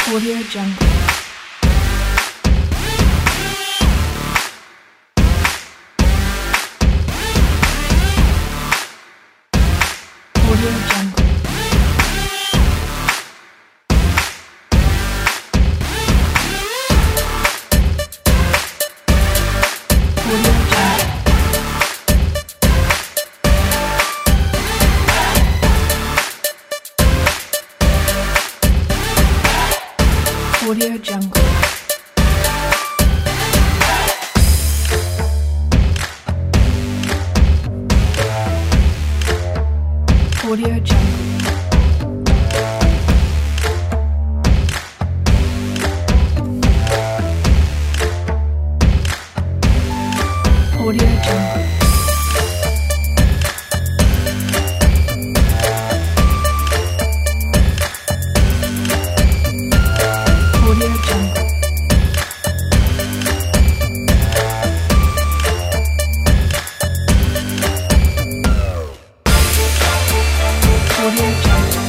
Audio Jungle. Audio Jungle. Audio Jungle. Audio Jungle. Audio Jungle. Audio Jungle. Audio Jungle. Audio Jungle.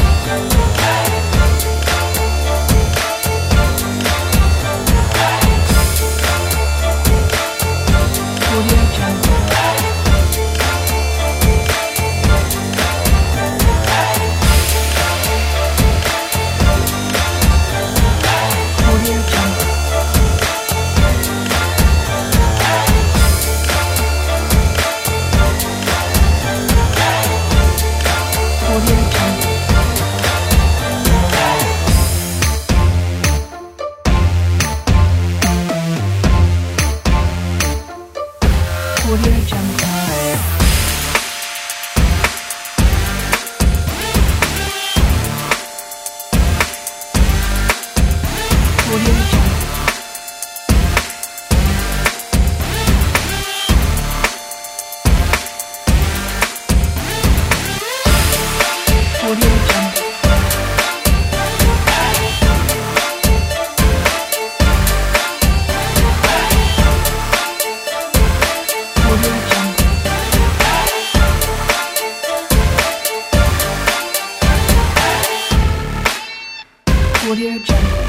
Audio Jungle. Audio Jungle. Audio Jungle. Audio Jungle. Audio Jungle. Audio Jungle. Audio Jungle. Audio Jungle.